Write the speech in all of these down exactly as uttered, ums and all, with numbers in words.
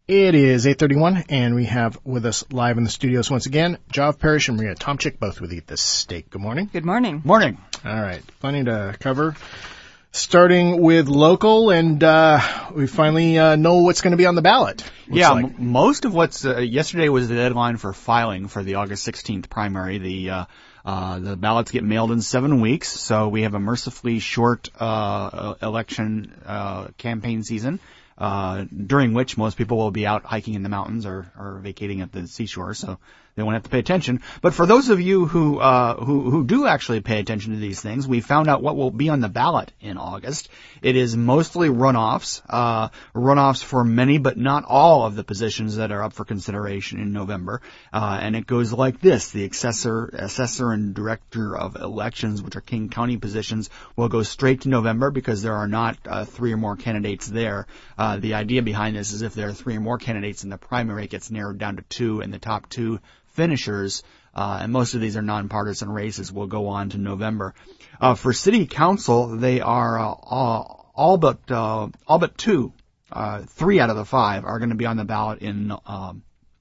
It is eight thirty-one, and we have with us live in the studios once again, Jov Parrish and Maria Tomczyk, both with Eat This Steak. Good morning. Good morning. Morning. All right, plenty to cover. Starting with local, and uh, we finally uh, know what's going to be on the ballot. Yeah, like. m- most of what's uh, yesterday was the deadline for filing for the August sixteenth primary. The uh, uh, the ballots get mailed in seven weeks, so we have a mercifully short uh, election uh, campaign season. Uh, during which most people will be out hiking in the mountains or, or vacating at the seashore, so they won't have to pay attention. But for those of you who, uh, who, who do actually pay attention to these things, we found out what will be on the ballot in August. It is mostly runoffs, uh, runoffs for many but not all of the positions that are up for consideration in November. Uh, and it goes like this. The assessor, assessor and director of elections, which are King County positions, will go straight to November because there are not, uh, three or more candidates there. Uh, the idea behind this is if there are three or more candidates in the primary, it gets narrowed down to two, and the top two finishers, uh, and most of these are nonpartisan races, will go on to November. Uh, for city council, they are uh, all, all but uh, all but two, uh, three out of the five are going to be on the ballot in um,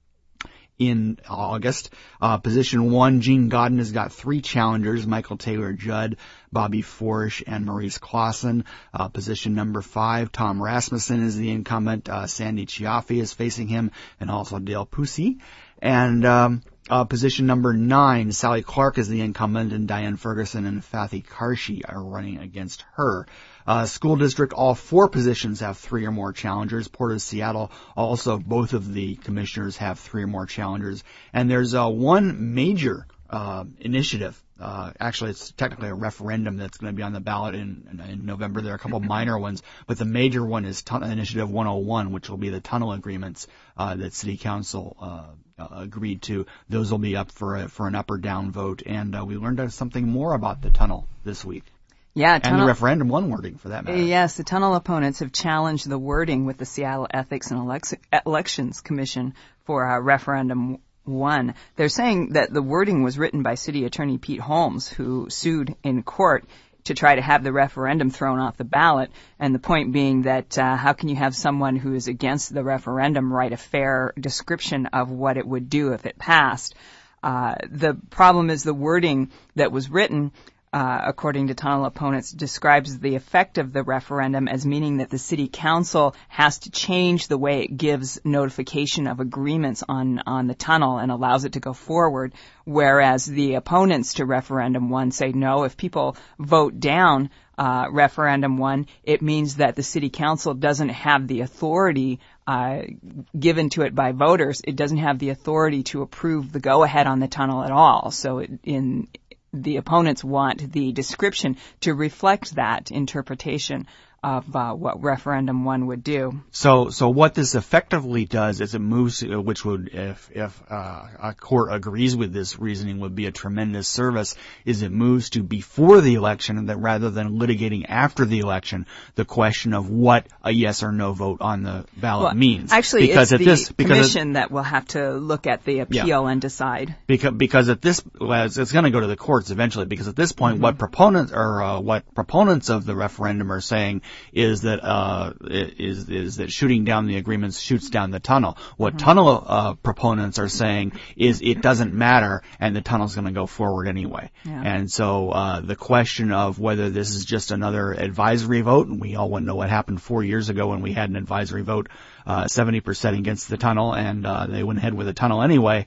in August. Uh, position one, Gene Godden has got three challengers: Michael Taylor Judd, Bobby Forsch, and Maurice Clausen. Uh, position number five, Tom Rasmussen is the incumbent. Uh, Sandy Chiaffi is facing him, and also Dale Pusey. And um, uh, position number nine, Sally Clark is the incumbent, and Diane Ferguson and Fathy Karshi are running against her. Uh, school district, all four positions have three or more challengers. Port of Seattle, also both of the commissioners have three or more challengers. And there's uh, one major uh, initiative. Uh, actually, it's technically a referendum that's going to be on the ballot in, in, in November. There are a couple of minor ones, but the major one is Tun- Initiative one oh one, which will be the tunnel agreements uh, that City Council uh, uh, agreed to. Those will be up for a, for an up or down vote, and uh, we learned something more about the tunnel this week. Yeah, tunnel, and the referendum one wording, for that matter. Yes, the tunnel opponents have challenged the wording with the Seattle Ethics and Elex- Elections Commission for uh, referendum one. They're saying that the wording was written by City Attorney Pete Holmes, who sued in court to try to have the referendum thrown off the ballot. And the point being that uh, how can you have someone who is against the referendum write a fair description of what it would do if it passed? Uh, the problem is the wording that was written, Uh, according to tunnel opponents, describes the effect of the referendum as meaning that the city council has to change the way it gives notification of agreements on, on the tunnel and allows it to go forward, whereas the opponents to referendum one say no, if people vote down uh, referendum one, it means that the city council doesn't have the authority uh, given to it by voters. It doesn't have the authority to approve the go-ahead on the tunnel at all. So it, in the opponents want the description to reflect that interpretation of uh, what referendum one would do. So, so what this effectively does is it moves, uh, which would, if if uh, a court agrees with this reasoning, would be a tremendous service. Is it moves to before the election, and that rather than litigating after the election, the question of what a yes or no vote on the ballot well, means. Actually, because it's at the this, because commission at, that will have to look at the appeal yeah. and decide. Because because at this, well, it's, it's going to go to the courts eventually. Because at this point, mm-hmm. what proponents or uh, what proponents of the referendum are saying is that uh is is that shooting down the agreements shoots down the tunnel. What mm-hmm. tunnel uh proponents are saying is it doesn't matter, and the tunnel's going to go forward anyway. Yeah. And so uh the question of whether this is just another advisory vote, and we all want to know what happened four years ago when we had an advisory vote, uh seventy percent against the tunnel, and uh they went ahead with the tunnel anyway.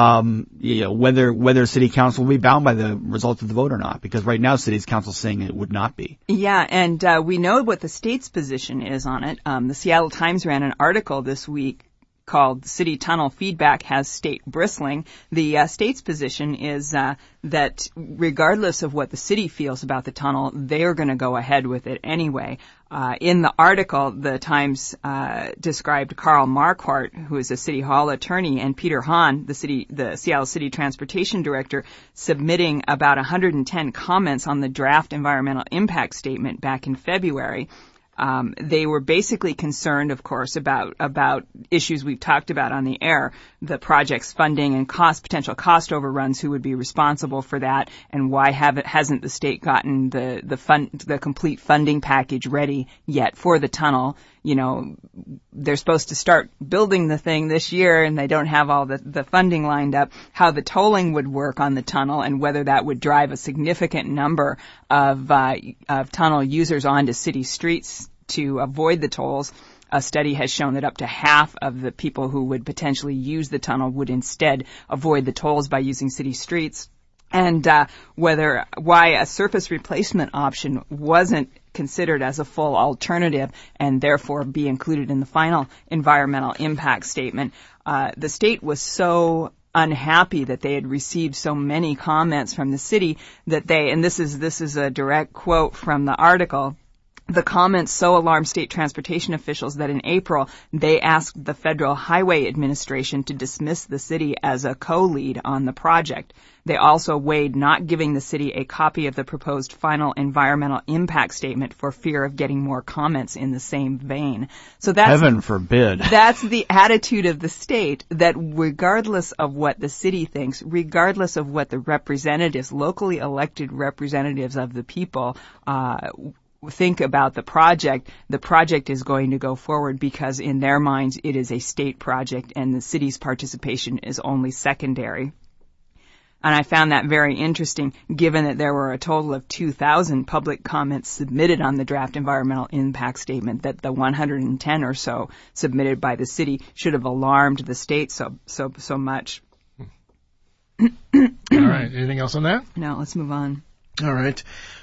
Um you know, whether whether city council will be bound by the result of the vote or not, because right now city council's saying it would not be. Yeah, and uh we know what the state's position is on it. Um the Seattle Times ran an article this week called City Tunnel Feedback Has State Bristling. The uh, state's position is uh, that regardless of what the city feels about the tunnel, they are going to go ahead with it anyway. Uh, in the article, the Times uh, described Carl Marquardt, who is a City Hall attorney, and Peter Hahn, the city, the Seattle City Transportation Director, submitting about one hundred ten comments on the draft environmental impact statement back in February. Um, they were basically concerned, of course, about about issues we've talked about on the air, the project's funding and cost, potential cost overruns, who would be responsible for that, and why haven't hasn't the state gotten the the fund the complete funding package ready yet for the tunnel, you know, they're supposed to start building the thing this year and they don't have all the, the funding lined up, how the tolling would work on the tunnel and whether that would drive a significant number of, uh, of tunnel users onto city streets to avoid the tolls. A study has shown that up to half of the people who would potentially use the tunnel would instead avoid the tolls by using city streets. And uh, whether why a surface replacement option wasn't considered as a full alternative and therefore be included in the final environmental impact statement. Uh, the state was so unhappy that they had received so many comments from the city that they, and this is this is a direct quote from the article. The comments so alarmed state transportation officials that in April they asked the Federal Highway Administration to dismiss the city as a co-lead on the project. They also weighed not giving the city a copy of the proposed final environmental impact statement for fear of getting more comments in the same vein. So that's heaven forbid. That's the attitude of the state, that regardless of what the city thinks, regardless of what the representatives, locally elected representatives of the people, uh, think about the project, the project is going to go forward because in their minds it is a state project and the city's participation is only secondary. And I found that very interesting, given that there were a total of two thousand public comments submitted on the draft environmental impact statement, that the one hundred ten or so submitted by the city should have alarmed the state so so so much. All right. Anything else on that? No, let's move on. All right.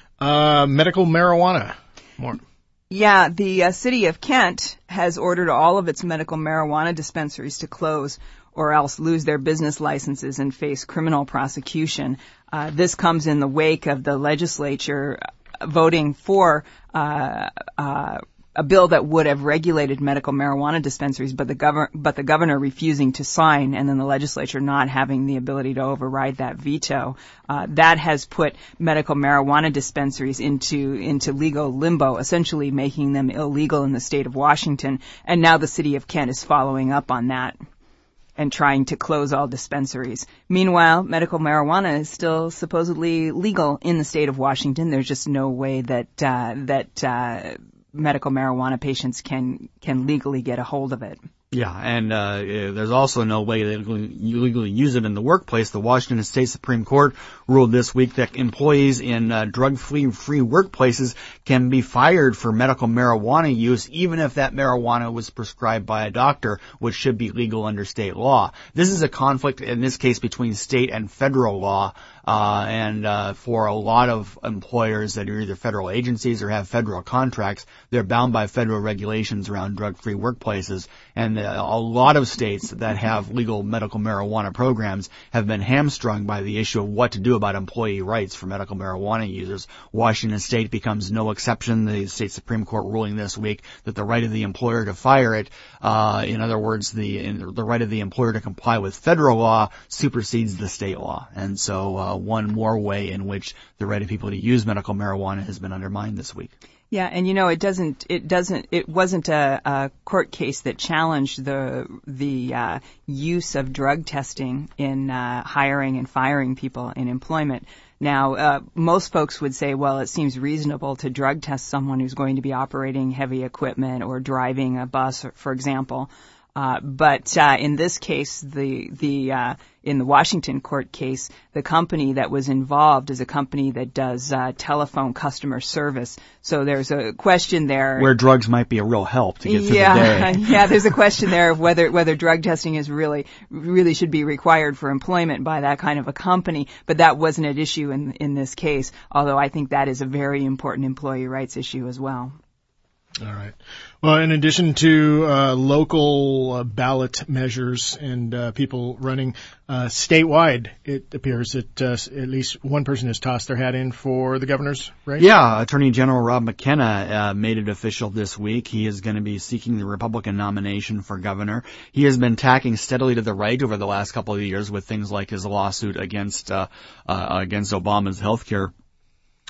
Uh, medical marijuana. More. Yeah, the uh, city of Kent has ordered all of its medical marijuana dispensaries to close or else lose their business licenses and face criminal prosecution. Uh, this comes in the wake of the legislature voting for uh, uh, a bill that would have regulated medical marijuana dispensaries, but the governor, but the governor refusing to sign, and then the legislature not having the ability to override that veto. Uh, that has put medical marijuana dispensaries into into legal limbo, essentially making them illegal in the state of Washington. And now the city of Kent is following up on that and trying to close all dispensaries. Meanwhile, medical marijuana is still supposedly legal in the state of Washington. There's just no way that uh, that uh, medical marijuana patients can can legally get a hold of it. Yeah, and uh, there's also no way they legally use it in the workplace. The Washington State Supreme Court ruled this week that employees in uh, drug-free free workplaces can be fired for medical marijuana use, even if that marijuana was prescribed by a doctor, which should be legal under state law. This is a conflict, in this case, between state and federal law. Uh, and, uh, for a lot of employers that are either federal agencies or have federal contracts, they're bound by federal regulations around drug-free workplaces. And uh, a lot of states that have legal medical marijuana programs have been hamstrung by the issue of what to do about employee rights for medical marijuana users. Washington State becomes no exception. The state Supreme Court ruling this week that the right of the employer to fire it, uh, in other words, the, in, the right of the employer to comply with federal law supersedes the state law. And so, uh, one more way in which the right of people to use medical marijuana has been undermined this week. Yeah, and you know, it doesn't, it doesn't, it wasn't a, a court case that challenged the the uh, use of drug testing in uh, hiring and firing people in employment. Now, uh, most folks would say, well, it seems reasonable to drug test someone who's going to be operating heavy equipment or driving a bus, for example. Uh, but uh, in this case, the the uh, in the Washington court case, the company that was involved is a company that does uh, telephone customer service. So there's a question there where drugs might be a real help to get through yeah, the day. Yeah, there's a question there of whether whether drug testing is really really should be required for employment by that kind of a company. But that wasn't an issue in in this case. Although I think that is a very important employee rights issue as well. All right. Well, in addition to uh, local uh, ballot measures and uh, people running uh, statewide, it appears that uh, at least one person has tossed their hat in for the governor's race. Yeah, Attorney General Rob McKenna uh, made it official this week. He is going to be seeking the Republican nomination for governor. He has been tacking steadily to the right over the last couple of years with things like his lawsuit against uh, uh, against Obama's health care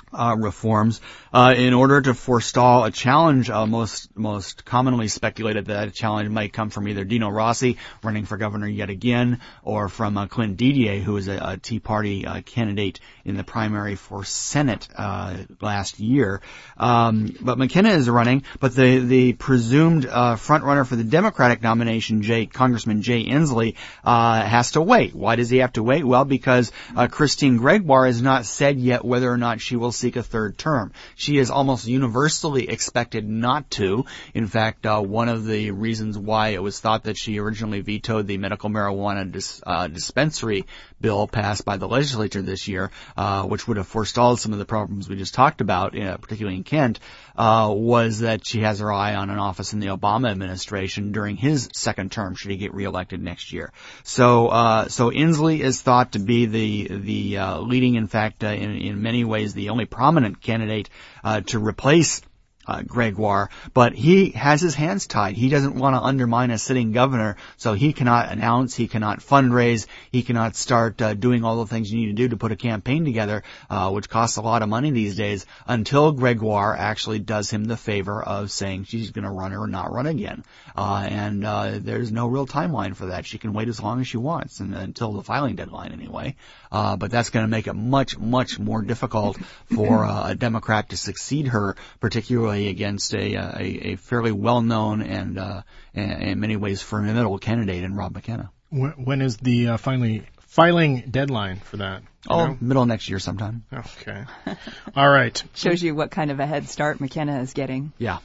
Uh, reforms uh, in order to forestall a challenge. Uh, most most commonly speculated that a challenge might come from either Dino Rossi running for governor yet again, or from uh, Clint Didier, who is a, a Tea Party uh, candidate in the primary for Senate uh, last year. Um, but McKenna is running, but the the presumed uh, front runner for the Democratic nomination, Jay, Congressman Jay Inslee, uh, has to wait. Why does he have to wait? Well, because uh, Christine Gregoire has not said yet whether or not she will seek a third term. She is almost universally expected not to. In fact, uh, one of the reasons why it was thought that she originally vetoed the medical marijuana dis, uh, dispensary bill passed by the legislature this year, uh, which would have forestalled some of the problems we just talked about, uh, particularly in Kent, uh, was that she has her eye on an office in the Obama administration during his second term, should he get reelected next year. So, uh, so Inslee is thought to be the, the, uh, leading, in fact, uh, in, in many ways, the only prominent candidate, uh, to replace Uh, Gregoire, but he has his hands tied. He doesn't want to undermine a sitting governor, so he cannot announce, he cannot fundraise, he cannot start uh, doing all the things you need to do to put a campaign together, uh, which costs a lot of money these days, until Gregoire actually does him the favor of saying she's going to run or not run again. Uh, and uh, there's no real timeline for that. She can wait as long as she wants, and until the filing deadline anyway. Uh, but that's going to make it much, much more difficult for uh, a Democrat to succeed her, particularly against a, a, a fairly well-known and, uh, in many ways, formidable candidate in Rob McKenna. When is the uh, finally filing deadline for that? Oh, know? Middle of next year sometime. Okay. All right. Shows you what kind of a head start McKenna is getting. Yeah.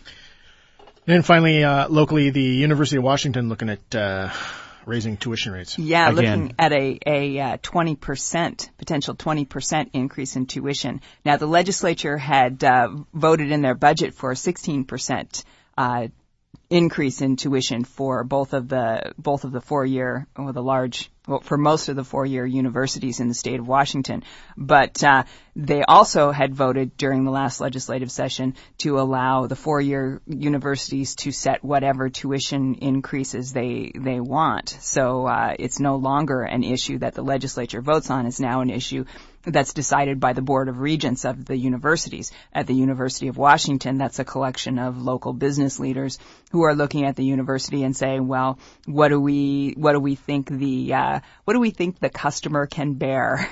And finally, uh, locally, the University of Washington looking at uh, raising tuition rates. Yeah, Again. looking at a, a uh, twenty percent, potential twenty percent increase in tuition. Now, the legislature had uh, voted in their budget for a sixteen percent uh, increase in tuition for both of the both of the four-year, or the large, well, for most of the four-year universities in the state of Washington. But uh, they also had voted during the last legislative session to allow the four-year universities to set whatever tuition increases they they want. So uh, it's no longer an issue that the legislature votes on. It's now an issue that's decided by the Board of Regents of the universities. At the University of Washington, that's a collection of local business leaders who are looking at the university and saying, well, what do we what do we think the uh, what do we think the customer can bear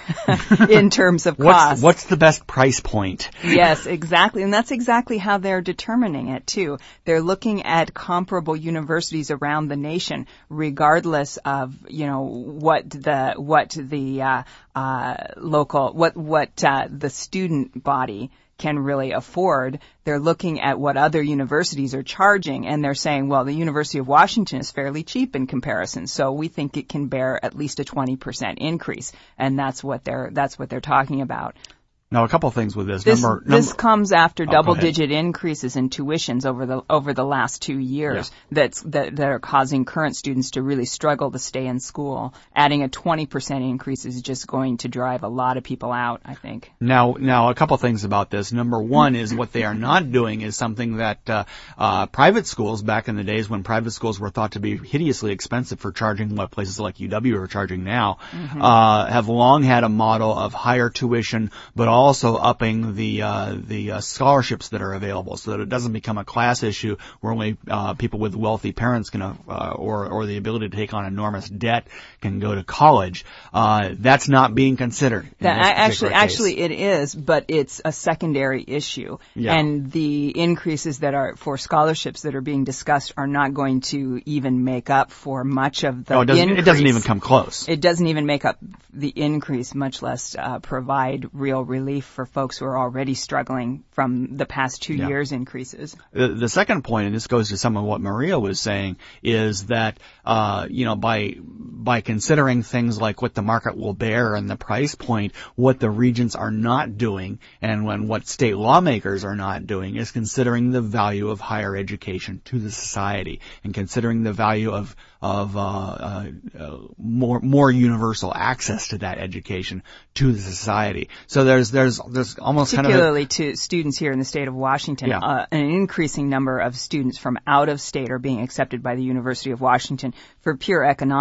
in terms of cost? What's, what's the best price point? Yes, exactly. And that's exactly how they're determining it, too. They're looking at comparable universities around the nation, regardless of, you know, what the, what the, uh, uh, local, what, what, uh, the student body can really afford. They're looking at what other universities are charging, and they're saying, well, the University of Washington is fairly cheap in comparison, so we think it can bear at least a twenty percent increase, and that's what they're that's what they're talking about. Now, a couple of things with this. This, number, this number, comes after oh, double-digit increases in tuitions over the over the last two years yeah. that's, that that are causing current students to really struggle to stay in school. Adding a twenty percent increase is just going to drive a lot of people out, I think. Now, now a couple of things about this. Number one is what they are not doing is something that uh, uh, private schools, back in the days when private schools were thought to be hideously expensive for charging what places like U W are charging now, mm-hmm. uh, have long had a model of higher tuition, but also upping the uh, the uh, scholarships that are available, so that it doesn't become a class issue where only uh, people with wealthy parents can, uh, or or the ability to take on enormous debt can go to college. Uh, that's not being considered. That actually, case. actually, it is, but it's a secondary issue, yeah. and the increases that are for scholarships that are being discussed are not going to even make up for much of the no, it doesn't, increase. It doesn't even come close. It doesn't even make up the increase, much less uh, provide real relief for folks who are already struggling from the past two yeah. years' increases. The, the second point, and this goes to some of what Maria was saying, is that uh, you know by by considering things like what the market will bear and the price point, what the regents are not doing, and when what state lawmakers are not doing, is considering the value of higher education to the society, and considering the value of of uh, uh, uh, more more universal access to that education to the society. So there's there's there's almost kind of particularly to students here in the state of Washington. Yeah. Uh, an increasing number of students from out of state are being accepted by the University of Washington for pure economic reasons.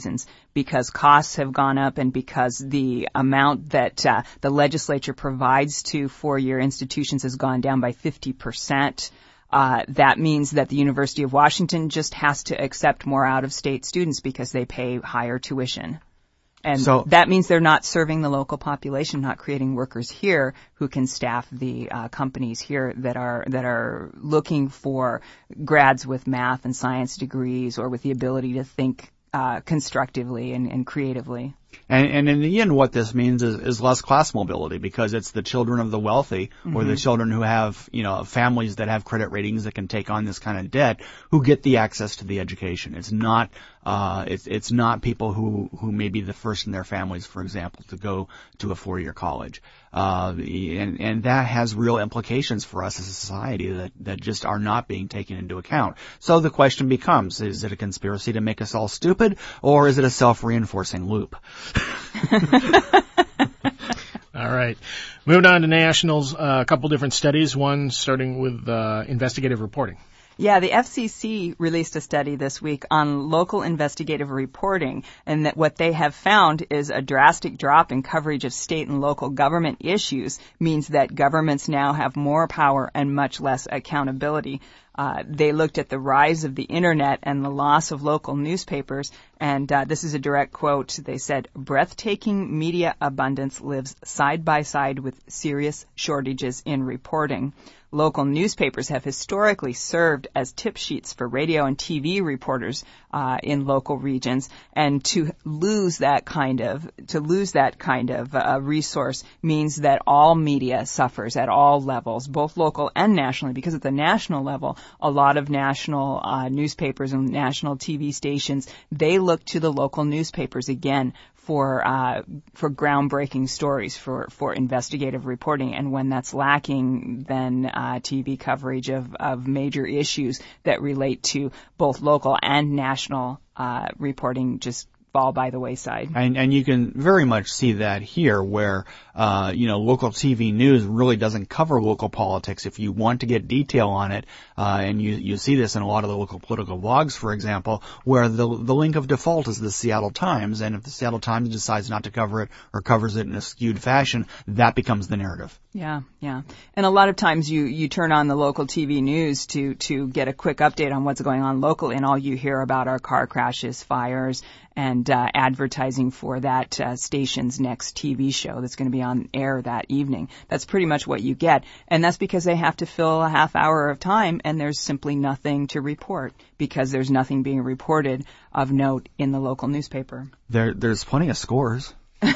reasons, because costs have gone up and because the amount that uh, the legislature provides to four-year institutions has gone down by fifty percent. Uh, that means that the University of Washington just has to accept more out-of-state students because they pay higher tuition. And so, that means they're not serving the local population, not creating workers here who can staff the uh, companies here that are that are looking for grads with math and science degrees or with the ability to think uh, constructively and, and creatively. And, and in the end, what this means is, is less class mobility, because it's the children of the wealthy mm-hmm. or the children who have, you know, families that have credit ratings that can take on this kind of debt who get the access to the education. It's not, uh, it's, it's not people who, who may be the first in their families, for example, to go to a four-year college. Uh, and, and that has real implications for us as a society that, that just are not being taken into account. So the question becomes, is it a conspiracy to make us all stupid, or is it a self-reinforcing loop? All right. Moving on to nationals, uh, a couple different studies, one starting with uh, investigative reporting. Yeah, the F C C released a study this week on local investigative reporting, and that what they have found is a drastic drop in coverage of state and local government issues means that governments now have more power and much less accountability. Uh, they looked at the rise of the internet and the loss of local newspapers, and uh, this is a direct quote. They said, breathtaking media abundance lives side by side with serious shortages in reporting. Local newspapers have historically served as tip sheets for radio and T V reporters uh, in local regions, and to lose that kind of to lose that kind of uh, resource means that all media suffers at all levels, both local and nationally. Because at the national level, a lot of national uh, newspapers and national T V stations, they look to the local newspapers again for uh, for groundbreaking stories, for, for investigative reporting. And when that's lacking, then uh, T V coverage of, of major issues that relate to both local and national uh, reporting just fall by the wayside. And, and you can very much see that here, where uh, you know, local T V news really doesn't cover local politics. If you want to get detail on it, uh, and you you see this in a lot of the local political blogs, for example, where the the link of default is the Seattle Times, and if the Seattle Times decides not to cover it or covers it in a skewed fashion, that becomes the narrative. Yeah, yeah. And a lot of times you, you turn on the local T V news to, to get a quick update on what's going on locally, and all you hear about are car crashes, fires, and uh, advertising for that uh, station's next T V show that's going to be on air that evening. That's pretty much what you get. And that's because they have to fill a half hour of time, and there's simply nothing to report because there's nothing being reported of note in the local newspaper. There, there's plenty of scores.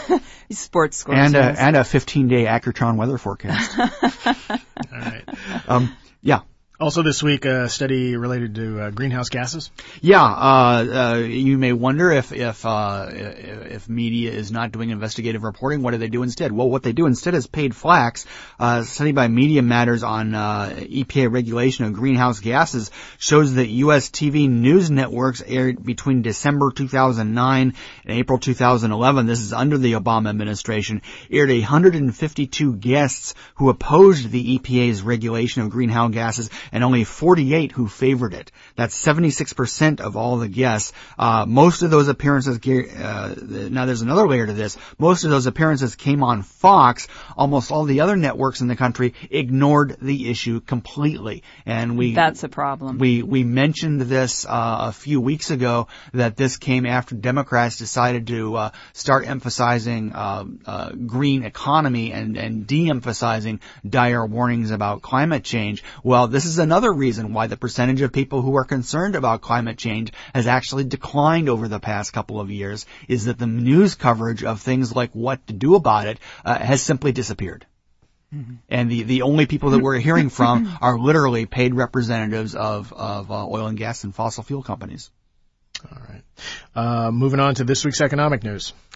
Sports scores. And a, and a fifteen-day Accutron weather forecast. All right. Um, yeah. Also this week, a study related to uh, greenhouse gases. Yeah, uh, uh, you may wonder if if uh, if media is not doing investigative reporting, what do they do instead? Well, what they do instead is paid flax. Uh, a study by Media Matters on uh, E P A regulation of greenhouse gases shows that U S T V news networks aired between December two thousand nine and April two thousand eleven. This is under the Obama administration. Aired one hundred fifty-two guests who opposed the E P A's regulation of greenhouse gases, and only forty-eight who favored it. That's seventy-six percent of all the guests. Uh, most of those appearances, uh, now there's another layer to this, most of those appearances came on Fox. Almost all the other networks in the country ignored the issue completely. And we, That's a problem. We, we mentioned this, uh, a few weeks ago, that this came after Democrats decided to, uh, start emphasizing, uh, uh, green economy and, and de-emphasizing dire warnings about climate change. Well, this is another reason why the percentage of people who are concerned about climate change has actually declined over the past couple of years, is that the news coverage of things like what to do about it uh, has simply disappeared. Mm-hmm. And the, the only people that we're hearing from are literally paid representatives of, of uh, oil and gas and fossil fuel companies. All right. Uh, moving on to this week's economic news.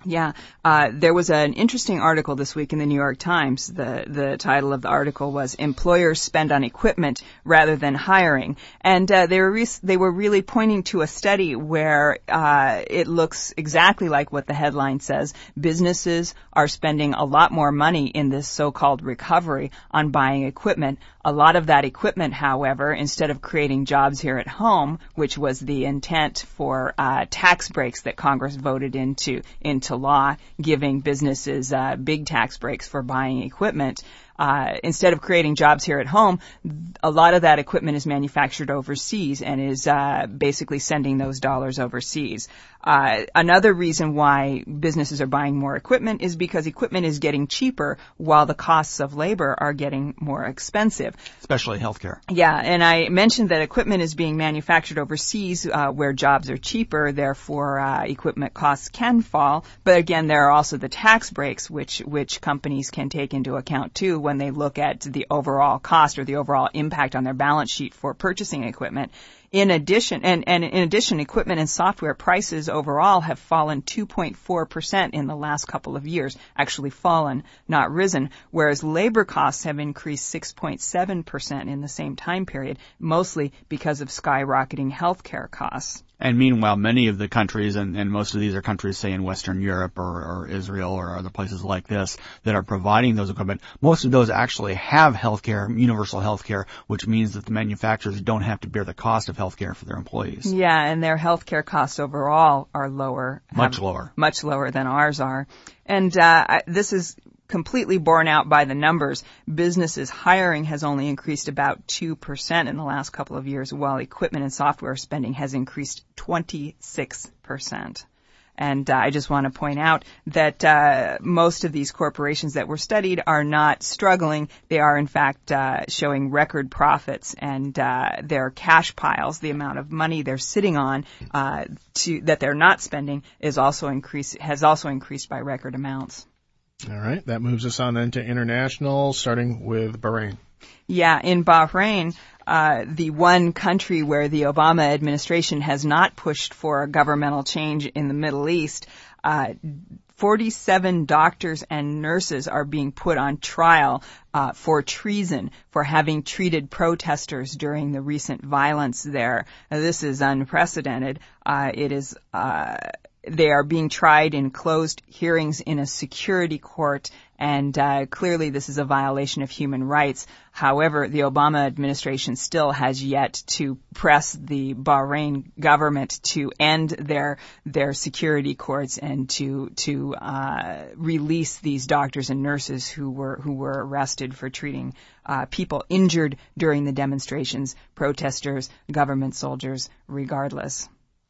Yeah, uh, there was an interesting article this week in the New York Times. The the title of the article was "Employers Spend on Equipment Rather Than Hiring," and uh, they were re- they were really pointing to a study where uh, it looks exactly like what the headline says. Businesses are spending a lot more money in this so-called recovery on buying equipment. A lot of that equipment, however, instead of creating jobs here at home, which was the intent for uh, tax breaks that Congress voted into into law, giving businesses uh, big tax breaks for buying equipment, uh, instead of creating jobs here at home, a lot of that equipment is manufactured overseas and is uh, basically sending those dollars overseas. Uh, another reason why businesses are buying more equipment is because equipment is getting cheaper while the costs of labor are getting more expensive. Especially healthcare. Yeah, and I mentioned that equipment is being manufactured overseas uh, where jobs are cheaper, therefore uh, equipment costs can fall. But again, there are also the tax breaks which which companies can take into account too when they look at the overall cost or the overall impact on their balance sheet for purchasing equipment. In addition, and, and in addition, equipment and software prices overall have fallen two point four percent in the last couple of years, actually fallen, not risen, whereas labor costs have increased six point seven percent in the same time period, mostly because of skyrocketing healthcare costs. And meanwhile, many of the countries, and, and most of these are countries, say, in Western Europe or, or Israel or other places like this, that are providing those equipment, most of those actually have healthcare, universal healthcare, which means that the manufacturers don't have to bear the cost of healthcare for their employees. Yeah, and their healthcare costs overall are lower. Much lower. Much lower than ours are. And uh, this is completely borne out by the numbers. Businesses hiring has only increased about two percent in the last couple of years, while equipment and software spending has increased twenty-six percent. And uh, I just want to point out that uh, most of these corporations that were studied are not struggling. They are, in fact, uh, showing record profits, and uh, their cash piles, the amount of money they're sitting on uh, to that they're not spending, is also increase has also increased by record amounts. All right. That moves us on then to international, starting with Bahrain. Yeah, in Bahrain, uh, the one country where the Obama administration has not pushed for a governmental change in the Middle East, uh, forty-seven doctors and nurses are being put on trial uh, for treason for having treated protesters during the recent violence there. Now, this is unprecedented. Uh, it is... Uh, They are being tried in closed hearings in a security court, and uh, clearly this is a violation of human rights. However, the Obama administration still has yet to press the Bahrain government to end their their security courts and to to uh, release these doctors and nurses who were who were arrested for treating uh, people injured during the demonstrations, protesters, government soldiers, regardless.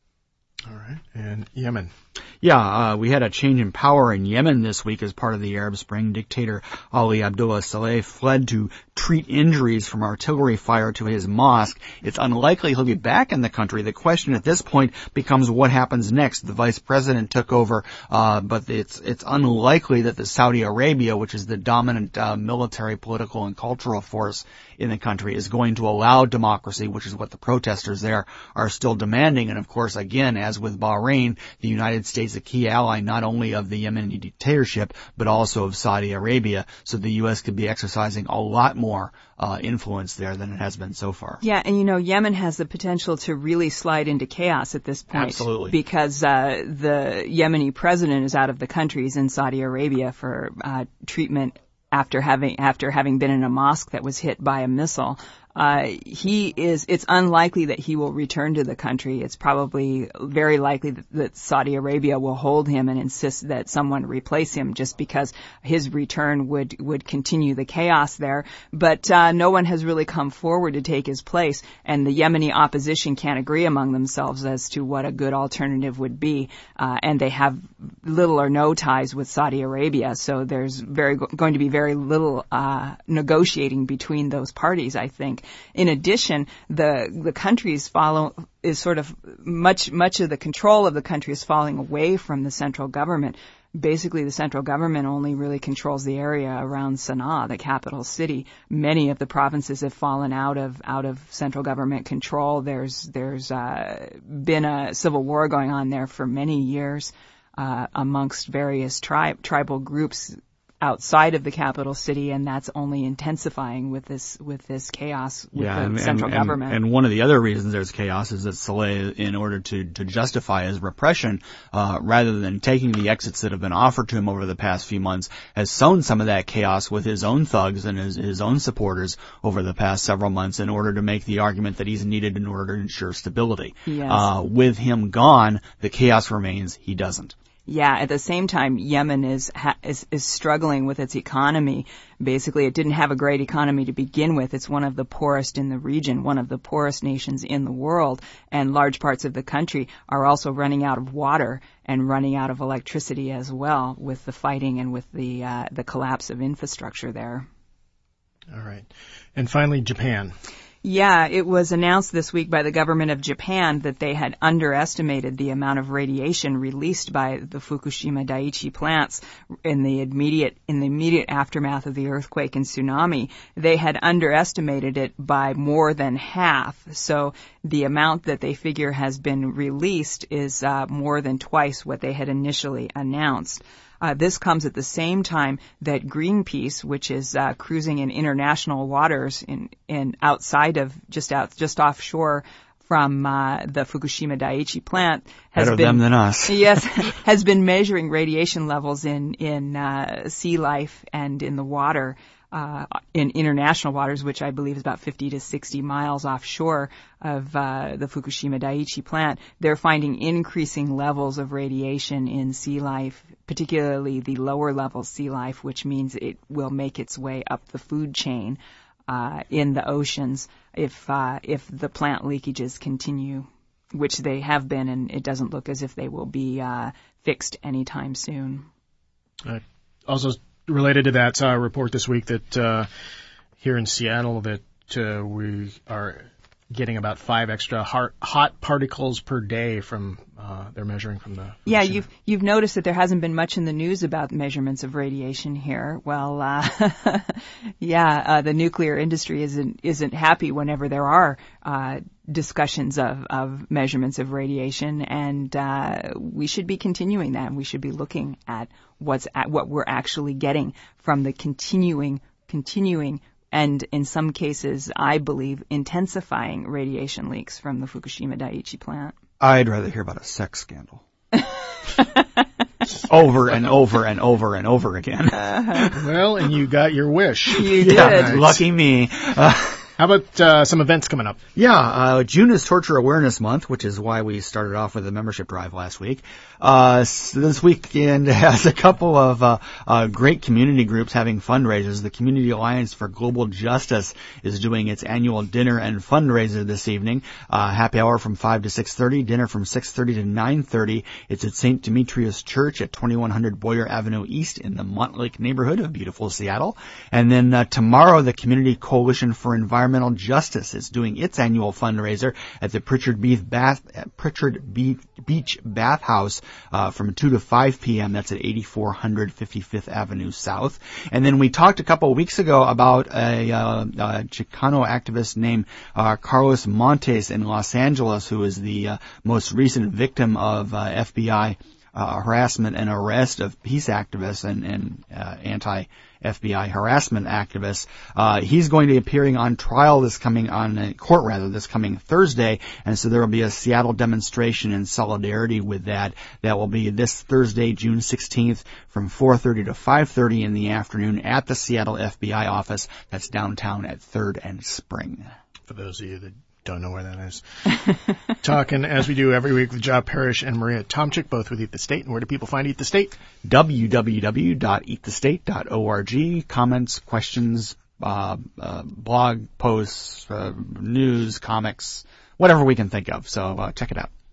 All right. And Yemen. Yeah, uh, we had a change in power in Yemen this week as part of the Arab Spring. Dictator Ali Abdullah Saleh fled to treat injuries from artillery fire to his mosque. It's unlikely he'll be back in the country. The question at this point becomes what happens next. The vice president took over, uh, but it's it's unlikely that the Saudi Arabia, which is the dominant uh, military, political, and cultural force in the country, is going to allow democracy, which is what the protesters there are still demanding. And of course, again, as with Bahrain, the United States, a key ally not only of the Yemeni dictatorship, but also of Saudi Arabia. So the U S could be exercising a lot more uh, influence there than it has been so far. Yeah, and you know, Yemen has the potential to really slide into chaos at this point. Absolutely. Because uh, the Yemeni president is out of the country. He's in Saudi Arabia for uh, treatment after having after having been in a mosque that was hit by a missile. Uh, he is, it's unlikely that he will return to the country. It's probably very likely that, that Saudi Arabia will hold him and insist that someone replace him just because his return would, would continue the chaos there. But, uh, no one has really come forward to take his place, and the Yemeni opposition can't agree among themselves as to what a good alternative would be. Uh, and they have little or no ties with Saudi Arabia, so there's very, going to be very little, uh, negotiating between those parties, I think. In addition, the the country is follow is sort of much much of the control of the country is falling away from the central government. Basically, the central government only really controls the area around Sana'a, the capital city. Many of the provinces have fallen out of out of central government control. There's there's uh, been a civil war going on there for many years. uh, amongst various tri- tribal groups outside of the capital city, and that's only intensifying with this with this chaos with yeah, the and, central and, government. And, and one of the other reasons there's chaos is that Saleh, in order to, to justify his repression, uh, rather than taking the exits that have been offered to him over the past few months, has sown some of that chaos with his own thugs and his, his own supporters over the past several months in order to make the argument that he's needed in order to ensure stability. Yes. Uh, with him gone, the chaos remains. He doesn't. Yeah, at the same time, Yemen is, ha- is is struggling with its economy. Basically, it didn't have a great economy to begin with. It's one of the poorest in the region, one of the poorest nations in the world, and large parts of the country are also running out of water and running out of electricity as well, with the fighting and with the uh, the collapse of infrastructure there. All right. And finally, Japan. Yeah, it was announced this week by the government of Japan that they had underestimated the amount of radiation released by the Fukushima Daiichi plants in the immediate in the immediate aftermath of the earthquake and tsunami. They had underestimated it by more than half. So the amount that they figure has been released is uh, more than twice what they had initially announced. Uh, this comes at the same time that Greenpeace, which is uh, cruising in international waters in, in outside of just out just offshore from uh, the Fukushima Daiichi plant, has Better been them than us. yes has been measuring radiation levels in in uh, sea life and in the water. Uh, in international waters, which I believe is about fifty to sixty miles offshore of uh, the Fukushima Daiichi plant, they're finding increasing levels of radiation in sea life, particularly the lower level sea life, which means it will make its way up the food chain uh, in the oceans if uh, if the plant leakages continue, which they have been, and it doesn't look as if they will be uh, fixed anytime soon. Uh, also, related to that, saw a report this week that uh, here in Seattle that uh, we are getting about five extra hot, hot particles per day from uh, they're measuring from the. Yeah, you've you've noticed that there hasn't been much in the news about measurements of radiation here. Well, uh, yeah, uh, the nuclear industry isn't isn't happy whenever there are uh, discussions of, of measurements of radiation, and uh, we should be continuing that. We should be looking at what's at what we're actually getting from the continuing continuing. And in some cases, I believe, intensifying radiation leaks from the Fukushima Daiichi plant. I'd rather hear about a sex scandal. Over and over and over and over again. Uh-huh. Well, and you got your wish. You did. Yeah, lucky me. Uh, How about uh, some events coming up? Yeah, uh, June is Torture Awareness Month, which is why we started off with a membership drive last week. Uh, this weekend has a couple of uh, uh, great community groups having fundraisers. The Community Alliance for Global Justice is doing its annual dinner and fundraiser this evening. Uh, happy hour from five to six thirty, dinner from six thirty to nine thirty. It's at Saint Demetrius Church at twenty-one hundred Boyer Avenue East in the Montlake neighborhood of beautiful Seattle. And then uh, tomorrow, the Community Coalition for Environmental Environmental Justice is doing its annual fundraiser at the Pritchard Beach Bath, Pritchard Beach Bathhouse uh, from two to five p.m. That's at eighty-four hundred fifty-fifth Avenue South. And then we talked a couple of weeks ago about a, uh, a Chicano activist named uh, Carlos Montes in Los Angeles, who is the uh, most recent victim of uh, F B I uh, harassment and arrest of peace activists and, and uh, anti F B I harassment activists. Uh, he's going to be appearing on trial this coming, on uh, court rather, this coming Thursday, and so there will be a Seattle demonstration in solidarity with that. That will be this Thursday, June sixteenth, from four thirty to five thirty in the afternoon at the Seattle F B I office. That's downtown at third and Spring. For those of you that don't know where that is. Talking, as we do every week, with Job Parrish and Maria Tomchik, both with Eat the State. And where do people find Eat the State? w w w dot eat the state dot org. Comments, questions, uh, uh, blog posts, uh, news, comics, whatever we can think of. So uh, check it out.